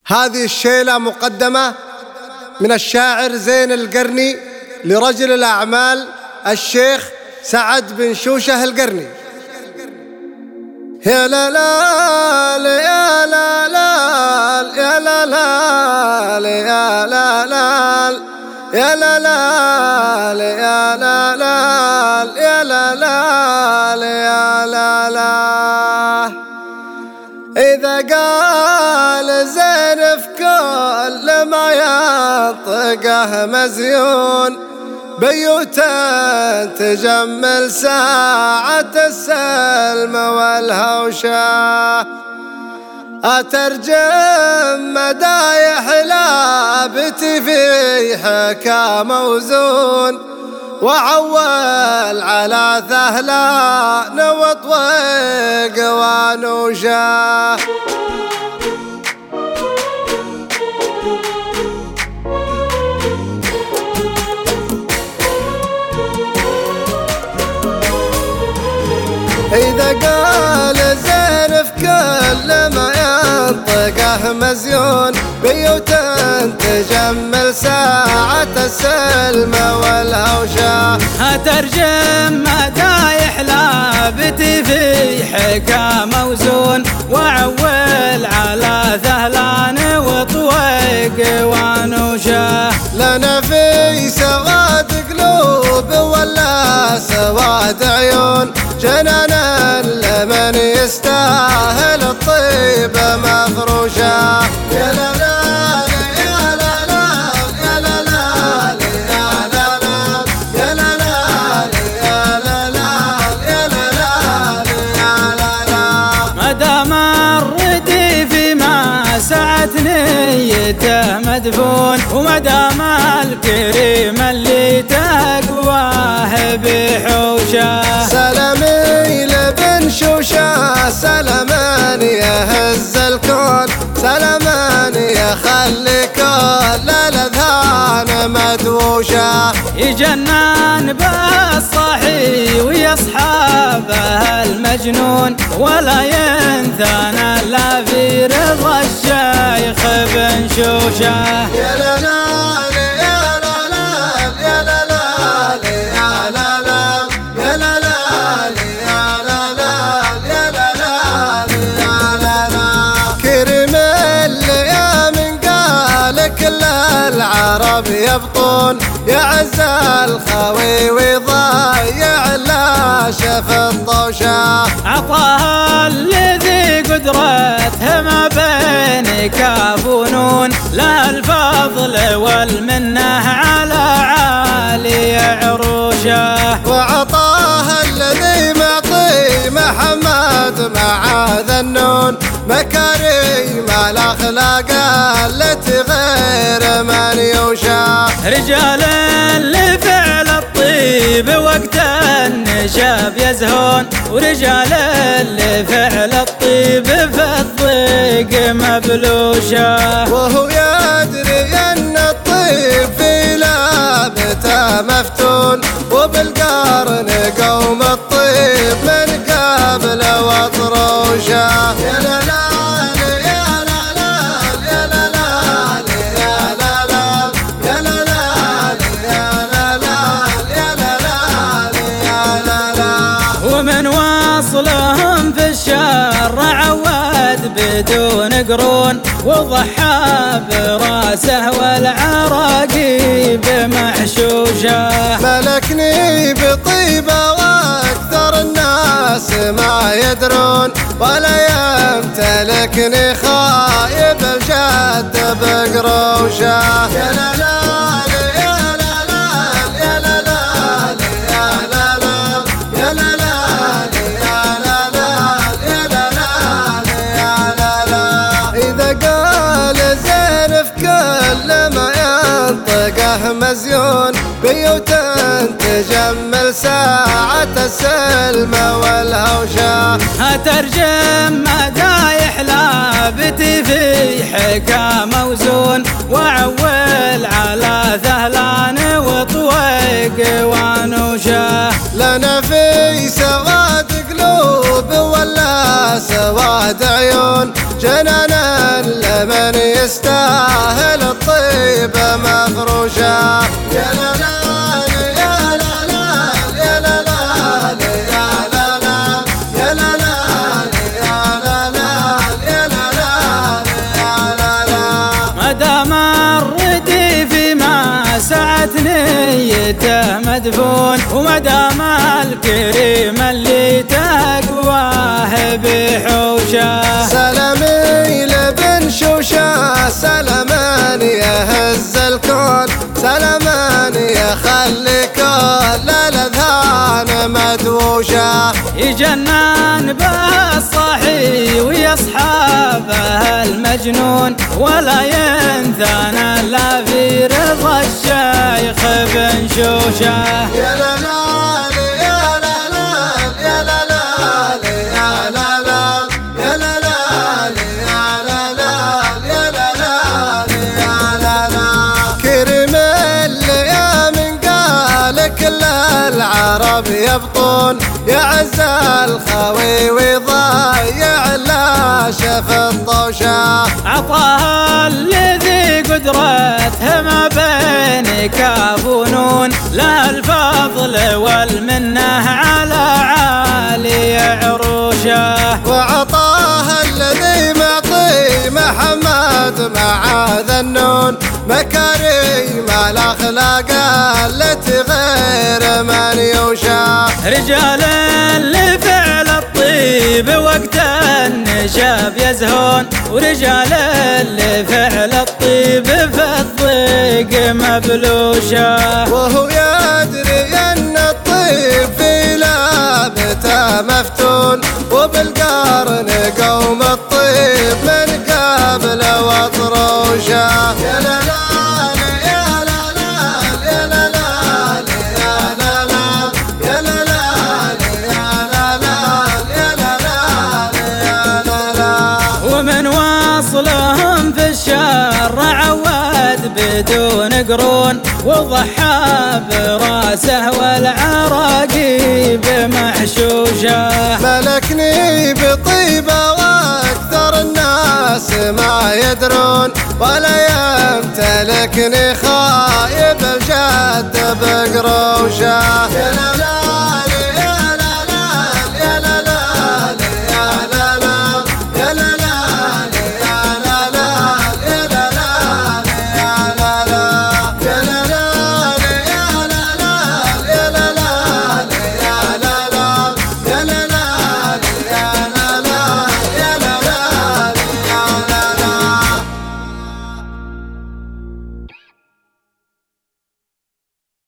هذه الشيلة مقدمة من الشاعر زين القرني لرجل الأعمال الشيخ سعد بن شوشة القرني. يا لا لا يا لا لا يا لا لا يا لا لا يا لا لا يا لا لا يا لا لا يا لا لا. إذا قال زين في كل ما ينطقه مزيون بيوتا تجمل ساعة السلم والهوشة. أترجم مدايح لابتي في حكا موزون وعول على ثهلان وطويق ونوشة. إذا قال زين في كل ما ينطقه مزيون بيوتا تجمل ساعة السلم والهوشة. هترجم مدايح لابتي في حكا موزون وعول على ذهلان وطويق ونوشة. لنا في سواد قلوب ولا سواد عيون جنانا لمن يستاهل الطيبة مفروشة. يا لا لا يا لا لا يا لا لا يا لا لا يا لا لا يا لا لا يا لا لا. مدام الرديف ما سعت نيته مدفون ومدام الكريم اللي تقواه بحوشه. سلامي لبن شوشة سلمان يهز الكون سلمان يخلي كل الأذهان مدوشة. يجنن بالصحي ويصحابه المجنون ولا ينثانا الا في رضا الشيخ بن شوشة. يا لا لا يا لا لا يا لا لا يا لا لا يا لا لا يا لا لا يا لا لا يا لا لا. كريم اللي من قال كل العرب يبطون يعز الخوي ويضيع لا شف الطوشة. عطاها الذي قدرته ما بين كاف ونون لا الفضل والمنه على عالي عروشه. وعطاها الذي معطي محمد مع ذنون مكارم الأخلاق التي غير من يوشى. رجال لفعل الطيب وقت النشاب يزهون ورجال لفعل الطيب في الضيق مبلوشة. وهو يدري أن الطيب في لابته مفتون وبالقرن قوم الطيب من قبل وطروشة. يا لا لا يا لا لا يا لا لا يا لا لا يا لا لا يا لا لا يا لا لا يا لا لا. ومن واصلهم في الشر عود بدون قرون وضحى براسه والعراقيب محشوشة. ملكني بطيبة واكثر الناس ما يدرون ولا يمتلكني خايب الجد بقروشة. يا لا لا يا لا لا يا لا لا يا لا لا يا لا لا يا لا لا يا لا لا يا لا لا. إذا قال زين في كل ما ينطقه مزيون بيوتا تجمل ساعة السلم والهوشة. هترجم مدايح لابتي في حكا موزون وعول على ذهلان وطويق ونوشة. لنا في سواد قلوب ولا سواد عيون جنانا لمن يستاهل الطيب مفروشة. يا لا لا يا لا لا يا لا لا يا لا لا يا لا لا يا لا لا يا لا لا يا لا لا. ما دام الرديف ما سعت نيته مدفون، وما دام الكريم اللي تقواه بحوشه. سلامي لبن شوشة سلما يهز الكون، سلما يخلي كل الاذهان مدوشة. يجنن به الصحي ويصحابه المجنون، ولا ينثنى الا في رضا الشيخ بن شوشه. يا لا لا يا لا لا يا لا لا يا لا لا يا لا لا يا لا لا يا لا لا يا لا لا. كريم اللي من قال كل العرب يبطون، يعز الخوي ويضيع لا شف الطوشة. عطاها الذي قدرته ما بين كاف ونون، له الفضل والمنه على عالي عروشه. وعطاها الذي معطي محمد مع ذنون، مكارم الاخلاق التي غير من يوشى. رجال لفعل الطيب وقت النشاب يزهون، ورجال لفعل الطيب في الضيق مبلوشه. وهو يدري ان الطيب في لابته مفتون، وبالقرن قوم الطيب من قبل واطروشه. يا لا لا يا لا لا يا لا لا يا لا لا يا لا لا يا لا لا يا لا لا يا لا لا. ومن واصلهم في الشر عود بدون قرون، وضحى براسه والعراقيب محشوشه. ملكني بطيبة واكثر الناس ما يدرون، ولا يمتلكني خايب الجد بقروشه.